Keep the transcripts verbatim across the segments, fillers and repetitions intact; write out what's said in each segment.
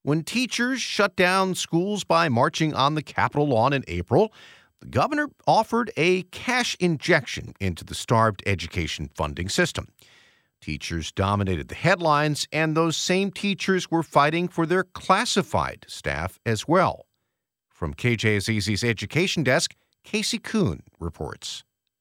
When teachers shut down schools by marching on the Capitol lawn in April, the governor offered a cash injection into the starved education funding system. Teachers dominated the headlines, and those same teachers were fighting for their classified staff as well. From K J S E Z's Education Desk, Casey Kuhn reports.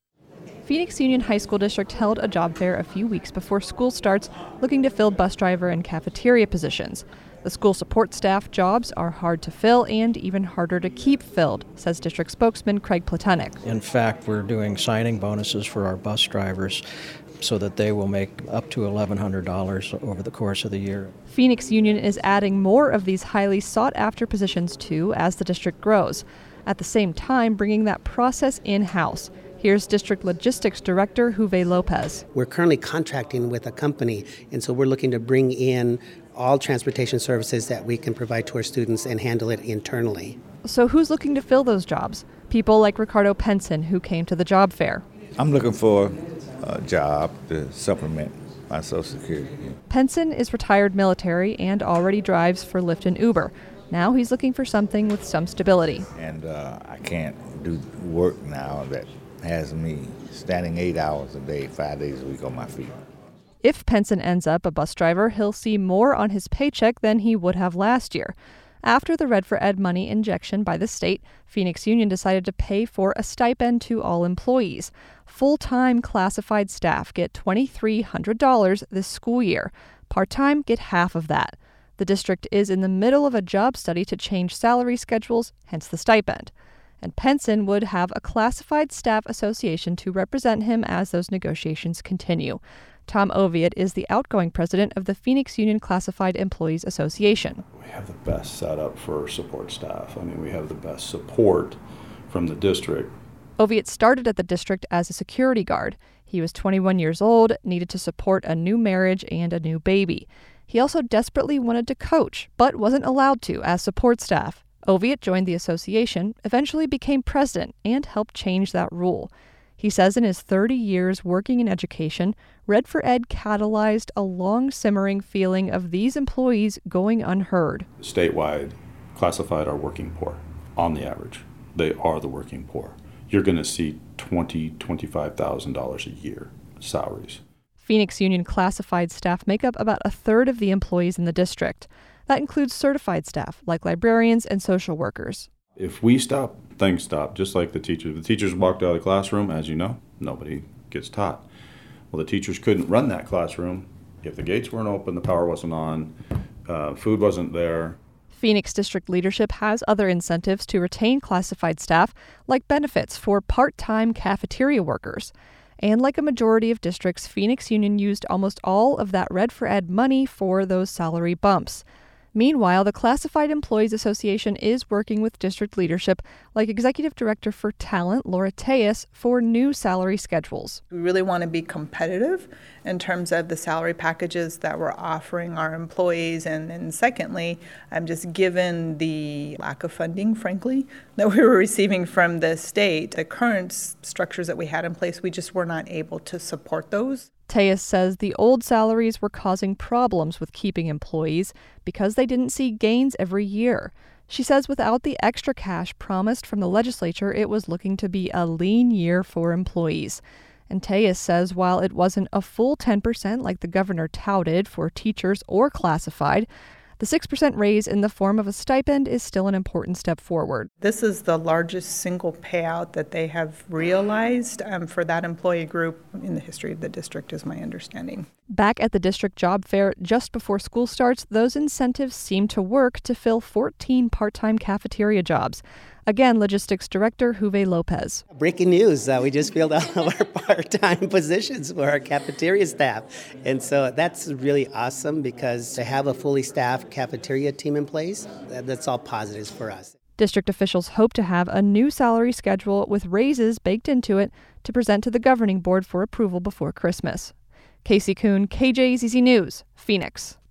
Phoenix Union High School District held a job fair a few weeks before school starts, looking to fill bus driver and cafeteria positions. The school support staff jobs are hard to fill and even harder to keep filled, says district spokesman Craig Platonik. In fact, we're doing signing bonuses for our bus drivers so that they will make up to eleven hundred dollars over the course of the year. Phoenix Union is adding more of these highly sought-after positions too as the district grows, at the same time bringing that process in-house. Here's District Logistics Director Juve Lopez. We're currently contracting with a company, and so we're looking to bring in all transportation services that we can provide to our students and handle it internally. So who's looking to fill those jobs? People like Ricardo Penson, who came to the job fair. I'm looking for a job to supplement my Social Security. Penson is retired military and already drives for Lyft and Uber. Now he's looking for something with some stability. And uh, I can't do work now that has me standing eight hours a day, five days a week on my feet. If Penson ends up a bus driver, he'll see more on his paycheck than he would have last year. After the Red for Ed money injection by the state, Phoenix Union decided to pay for a stipend to all employees. Full-time classified staff get two thousand three hundred dollars this school year. Part-time get half of that. The district is in the middle of a job study to change salary schedules, hence the stipend. And Penson would have a classified staff association to represent him as those negotiations continue. Tom Oviatt is the outgoing president of the Phoenix Union Classified Employees Association. We have the best setup for support staff. I mean, we have the best support from the district. Oviatt started at the district as a security guard. He was twenty-one years old, needed to support a new marriage and a new baby. He also desperately wanted to coach, but wasn't allowed to as support staff. Oviatt joined the association, eventually became president, and helped change that rule. He says in his thirty years working in education, Red for Ed catalyzed a long-simmering feeling of these employees going unheard. Statewide, classified are working poor, on the average. They are the working poor. You're going to see twenty thousand dollars, twenty-five thousand dollars a year salaries. Phoenix Union classified staff make up about a third of the employees in the district. That includes certified staff, like librarians and social workers. If we stop, things stop, just like the teachers. The teachers walked out of the classroom, as you know, nobody gets taught. Well, the teachers couldn't run that classroom if the gates weren't open, the power wasn't on, uh, food wasn't there. Phoenix district leadership has other incentives to retain classified staff, like benefits for part-time cafeteria workers. And like a majority of districts, Phoenix Union used almost all of that Red for Ed money for those salary bumps. Meanwhile, the Classified Employees Association is working with district leadership, like Executive Director for Talent, Laura Tejas, for new salary schedules. We really want to be competitive in terms of the salary packages that we're offering our employees. And then secondly, um, just given the lack of funding, frankly, that we were receiving from the state, the current structures that we had in place, we just were not able to support those. Tejas says the old salaries were causing problems with keeping employees because they didn't see gains every year. She says without the extra cash promised from the legislature, it was looking to be a lean year for employees. And Tejas says while it wasn't a full ten percent like the governor touted for teachers or classified, the six percent raise in the form of a stipend is still an important step forward. This is the largest single payout that they have realized um, for that employee group in the history of the district, is my understanding. Back at the district job fair just before school starts, those incentives seem to work to fill fourteen part-time cafeteria jobs. Again, Logistics Director Juve Lopez. Breaking news, uh, we just filled all of our part-time positions for our cafeteria staff. And so that's really awesome because to have a fully staffed cafeteria team in place, that's all positives for us. District officials hope to have a new salary schedule with raises baked into it to present to the governing board for approval before Christmas. Casey Kuhn, K J Z Z News, Phoenix.